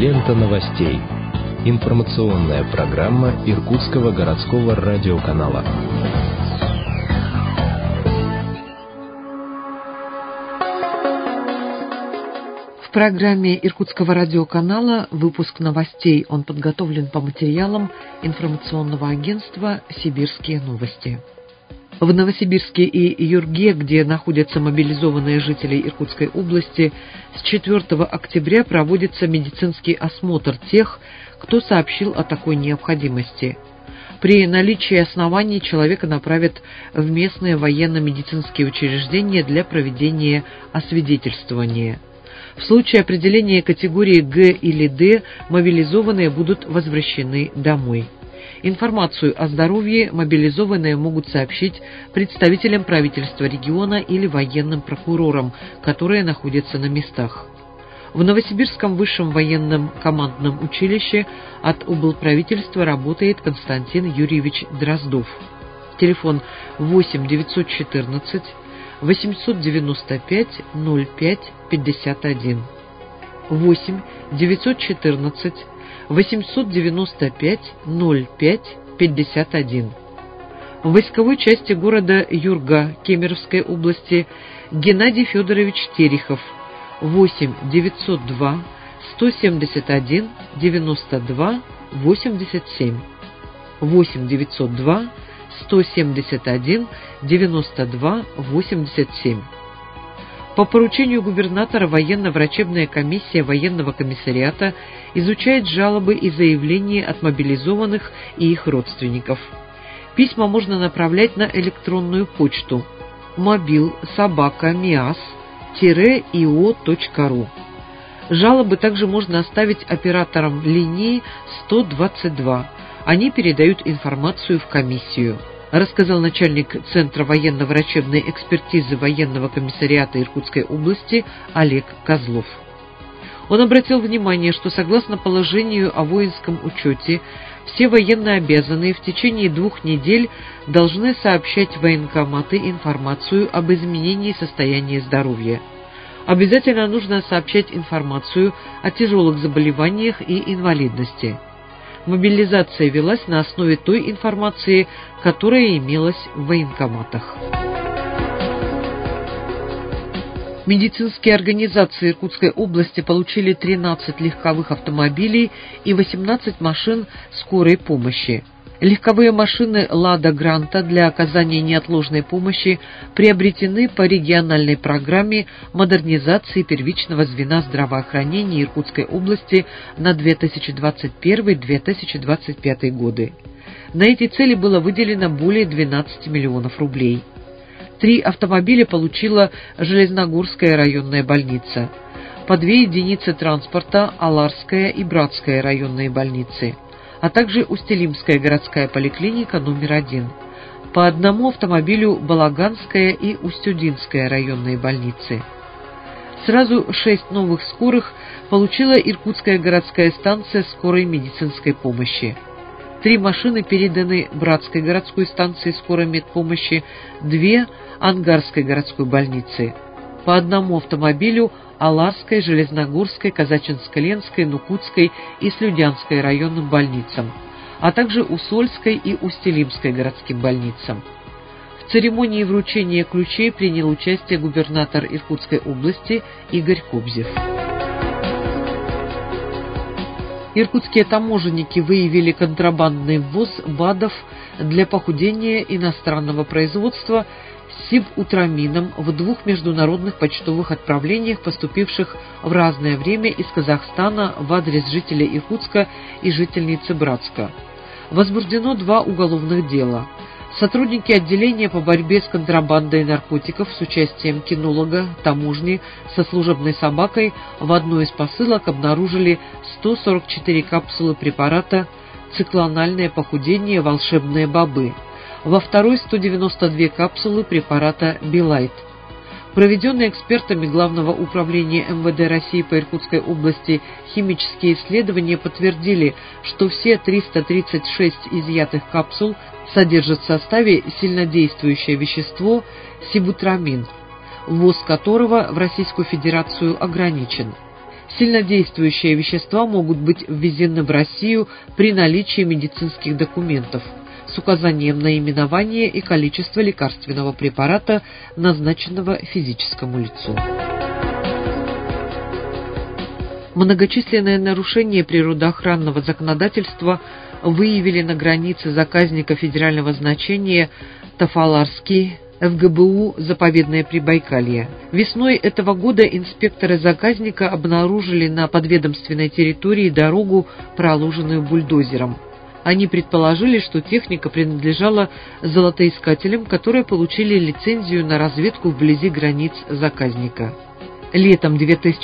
Лента новостей. Информационная программа Иркутского городского радиоканала. В программе Иркутского радиоканала выпуск новостей. Он подготовлен по материалам информационного агентства «Сибирские новости». В Новосибирске и Юрге, где находятся мобилизованные жители Иркутской области, с 4 октября проводится медицинский осмотр тех, кто сообщил о такой необходимости. При наличии оснований человека направят в местные военно-медицинские учреждения для проведения освидетельствования. В случае определения категории Г или Д мобилизованные будут возвращены домой. Информацию о здоровье мобилизованные могут сообщить представителям правительства региона или военным прокурорам, которые находятся на местах. В Новосибирском высшем военном командном училище от облправительства работает Константин Юрьевич Дроздов. Телефон 8 914 895 05 51. 8 914 895 05 51. В войсковой части города Юрга Кемеровской области Геннадий Федорович Терехов. 8 902 171 92 87. 8 902 171 92 87. По поручению губернатора военно-врачебная комиссия военного комиссариата изучает жалобы и заявления от мобилизованных и их родственников. Письма можно направлять на электронную почту mobil@mias-io.ru. Жалобы также можно оставить операторам линии 122. Они передают информацию в комиссию, рассказал начальник Центра военно-врачебной экспертизы военного комиссариата Иркутской области Олег Козлов. Он обратил внимание, что согласно положению о воинском учете, все военнообязанные в течение 2 недель должны сообщать в военкоматы информацию об изменении состояния здоровья. Обязательно нужно сообщать информацию о тяжелых заболеваниях и инвалидности. Мобилизация велась на основе той информации, которая имелась в военкоматах. Медицинские организации Иркутской области получили 13 легковых автомобилей и 18 машин скорой помощи. Легковые машины «Лада Гранта» для оказания неотложной помощи приобретены по региональной программе модернизации первичного звена здравоохранения Иркутской области на 2021-2025 годы. На эти цели было выделено более 12 миллионов рублей. 3 автомобиля получила Железногорская районная больница, по 2 единицы транспорта Аларская и Братская районные больницы, а также Устилимская городская поликлиника номер 1, по 1 автомобилю Балаганская и Устюдинская районные больницы. Сразу 6 новых скорых получила Иркутская городская станция скорой медицинской помощи. 3 машины переданы Братской городской станции скорой медпомощи, 2 Ангарской городской больнице, по 1 автомобилю Аларской, Железногорской, Казачинско-Ленской, Нукутской и Слюдянской районным больницам, а также Усольской и Устилимской городским больницам. В церемонии вручения ключей принял участие губернатор Иркутской области Игорь Кобзев. Иркутские таможенники выявили контрабандный ввоз БАДов для похудения иностранного производства сибутрамином в 2 международных почтовых отправлениях, поступивших в разное время из Казахстана в адрес жителей Иркутска и жительницы Братска. Возбуждено 2 уголовных дела. Сотрудники отделения по борьбе с контрабандой наркотиков с участием кинолога, таможни со служебной собакой в одной из посылок обнаружили 144 капсулы препарата «Циклональное похудение. Волшебные бобы», во второй 192 капсулы препарата «Билайт». Проведенные экспертами Главного управления МВД России по Иркутской области химические исследования подтвердили, что все 336 изъятых капсул содержат в составе сильнодействующее вещество сибутрамин, ввоз которого в Российскую Федерацию ограничен. Сильнодействующие вещества могут быть ввезены в Россию при наличии медицинских документов с указанием наименования и количества лекарственного препарата, назначенного физическому лицу. Многочисленные нарушения природоохранного законодательства выявили на границе заказника федерального значения Тафаларский ФГБУ «Заповедное Прибайкалье». Весной этого года инспекторы заказника обнаружили на подведомственной территории дорогу, проложенную бульдозером. Они предположили, что техника принадлежала золотоискателям, которые получили лицензию на разведку вблизи границ заказника. Летом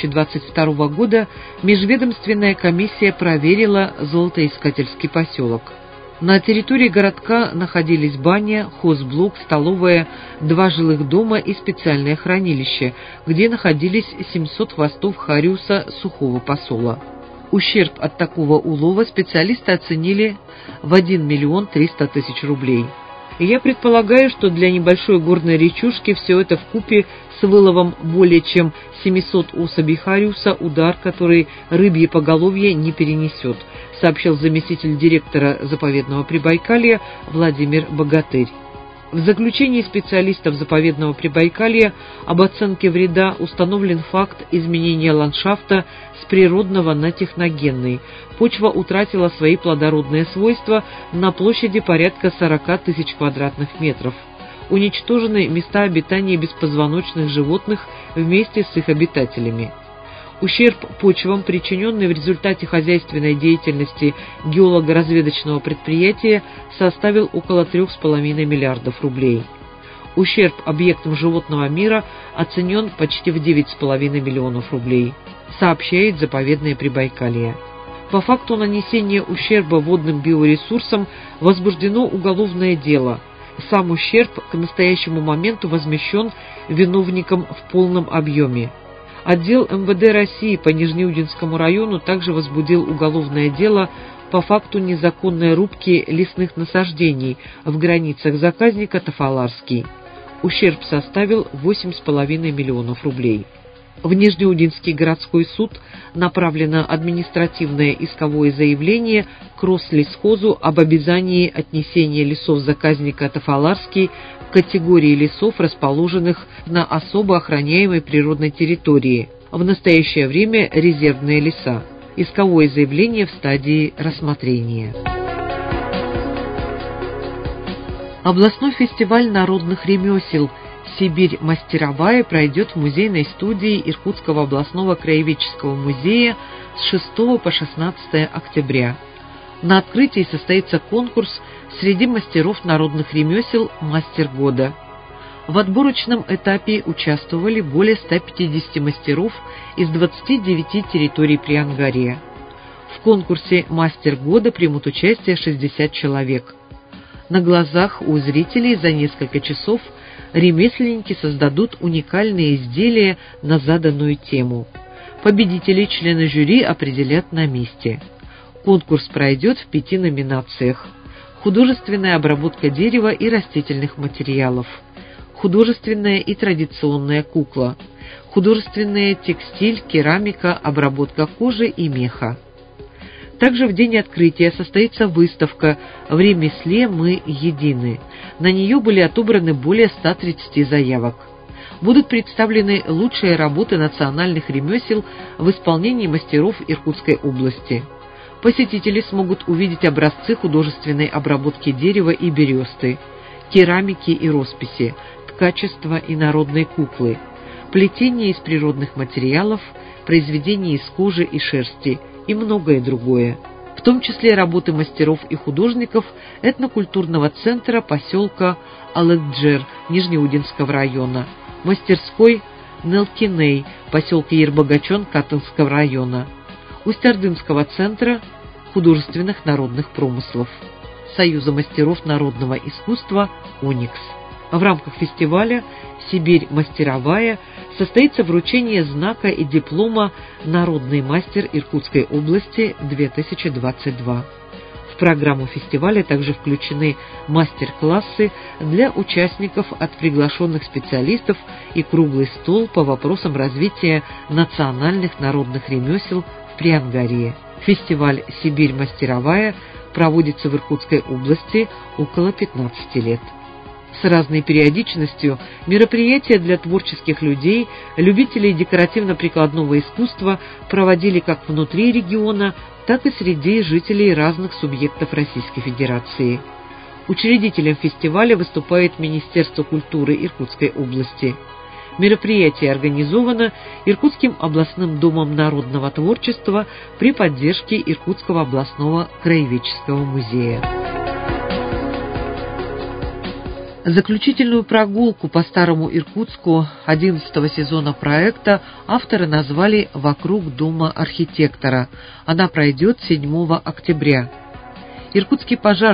2022 года межведомственная комиссия проверила золотоискательский поселок. На территории городка находились баня, хозблок, столовая, 2 жилых дома и специальное хранилище, где находились 700 хвостов хариуса сухого посола. Ущерб от такого улова специалисты оценили в 1 300 000 рублей. И я предполагаю, что для небольшой горной речушки все это вкупе с выловом более чем 700 особей хариуса удар, который рыбье поголовье не перенесет, сообщил заместитель директора заповедного Прибайкалья Владимир Богатырь. В заключении специалистов заповедного Прибайкалья об оценке вреда установлен факт изменения ландшафта с природного на техногенный. Почва утратила свои плодородные свойства на площади порядка 40 000 квадратных метров. Уничтожены места обитания беспозвоночных животных вместе с их обитателями. Ущерб почвам, причиненный в результате хозяйственной деятельности геолого-разведочного предприятия, составил около 3,5 миллиардов рублей. Ущерб объектам животного мира оценен почти в 9,5 миллионов рублей, сообщает заповедное Прибайкалье. По факту нанесения ущерба водным биоресурсам возбуждено уголовное дело. Сам ущерб к настоящему моменту возмещен виновником в полном объеме. Отдел МВД России по Нижнеудинскому району также возбудил уголовное дело по факту незаконной рубки лесных насаждений в границах заказника Тафаларский. Ущерб составил 8,5 миллионов рублей. В Нижнеудинский городской суд направлено административное исковое заявление к Рослесхозу об обязании отнесения лесов заказника Тафаларский к категории лесов, расположенных на особо охраняемой природной территории, в настоящее время резервные леса. Исковое заявление в стадии рассмотрения. Областной фестиваль народных ремесел «Сибирь мастеровая» пройдет в музейной студии Иркутского областного краеведческого музея с 6 по 16 октября. На открытии состоится конкурс среди мастеров народных ремесел «Мастер года». В отборочном этапе участвовали более 150 мастеров из 29 территорий Приангария. В конкурсе «Мастер года» примут участие 60 человек. На глазах у зрителей за несколько часов ремесленники создадут уникальные изделия на заданную тему. Победителей члены жюри определят на месте. Конкурс пройдет в 5 номинациях: художественная обработка дерева и растительных материалов, художественная и традиционная кукла, художественная текстиль, керамика, обработка кожи и меха. Также в день открытия состоится выставка «В ремесле мы едины». На нее были отобраны более 130 заявок. Будут представлены лучшие работы национальных ремесел в исполнении мастеров Иркутской области. Посетители смогут увидеть образцы художественной обработки дерева и бересты, керамики и росписи, ткачества и народной куклы, плетение из природных материалов, произведения из кожи и шерсти и многое другое, в том числе работы мастеров и художников этнокультурного центра поселка Алыкджер Нижнеудинского района, мастерской Нелкиней поселка Ербогачон Катынского района, Усть-Ордынского центра художественных народных промыслов, Союза мастеров народного искусства «Оникс». В рамках фестиваля «Сибирь мастеровая» состоится вручение знака и диплома «Народный мастер Иркутской области-2022». В В программу фестиваля также включены мастер-классы для участников от приглашенных специалистов и круглый стол по вопросам развития национальных народных ремесел в Приангарии. Фестиваль «Сибирь мастеровая» проводится в Иркутской области около 15 лет. С разной периодичностью мероприятия для творческих людей, любителей декоративно-прикладного искусства проводили как внутри региона, так и среди жителей разных субъектов Российской Федерации. Учредителем фестиваля выступает Министерство культуры Иркутской области. Мероприятие организовано Иркутским областным домом народного творчества при поддержке Иркутского областного краеведческого музея. Заключительную прогулку по Старому Иркутску 11-го сезона проекта авторы назвали «Вокруг дома архитектора». Она пройдет 7 октября. Иркутский пожар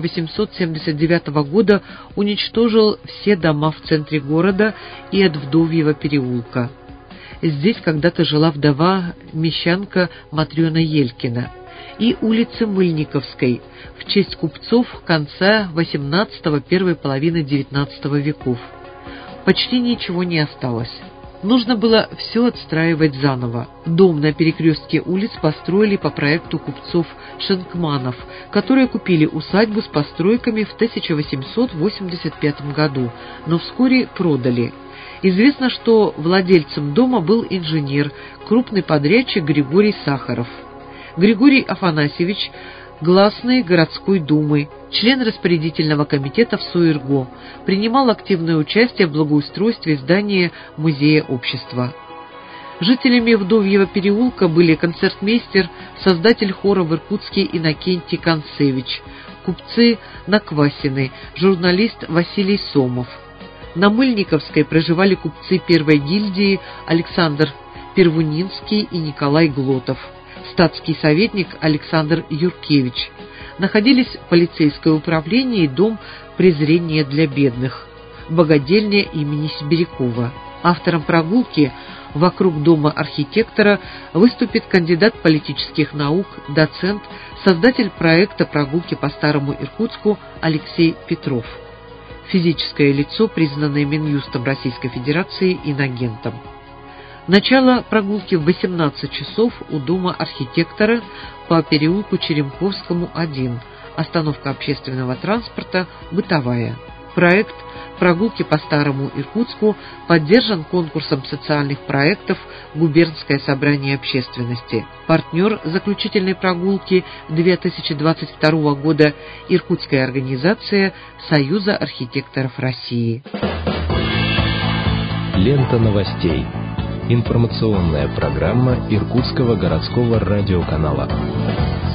1879 года уничтожил все дома в центре города и от Вдовьего переулка. Здесь когда-то жила вдова мещанка Матрена Елькина. И улицы Мыльниковской в честь купцов конца XVIII – первой половины XIX веков. Почти ничего не осталось. Нужно было все отстраивать заново. Дом на перекрестке улиц построили по проекту купцов Шенкманов, которые купили усадьбу с постройками в 1885 году, но вскоре продали. Известно, что владельцем дома был инженер, крупный подрядчик Григорий Сахаров. Григорий Афанасьевич – гласный городской думы, член распорядительного комитета в СОИРГО, принимал активное участие в благоустройстве здания Музея общества. Жителями Вдовьего переулка были концертмейстер, создатель хора в Иркутске Иннокентий Концевич, купцы Наквасины, журналист Василий Сомов. На Мыльниковской проживали купцы первой гильдии Александр Первунинский и Николай Глотов, статский советник Александр Юркевич. Находились полицейское управление и дом презрения для бедных, богадельня имени Сибирякова. Автором прогулки «Вокруг дома архитектора» выступит кандидат политических наук, доцент, создатель проекта прогулки по Старому Иркутску Алексей Петров. Физическое лицо, признанное Минюстом Российской Федерации инагентом. Начало прогулки в 18 часов у дома архитектора по переулку Черемковскому, 1. Остановка общественного транспорта «Бытовая». Проект прогулки по Старому Иркутску поддержан конкурсом социальных проектов «Губернское собрание общественности». Партнер заключительной прогулки 2022 года – Иркутская организация Союза архитекторов России. Лента новостей. Информационная программа Иркутского городского радиоканала.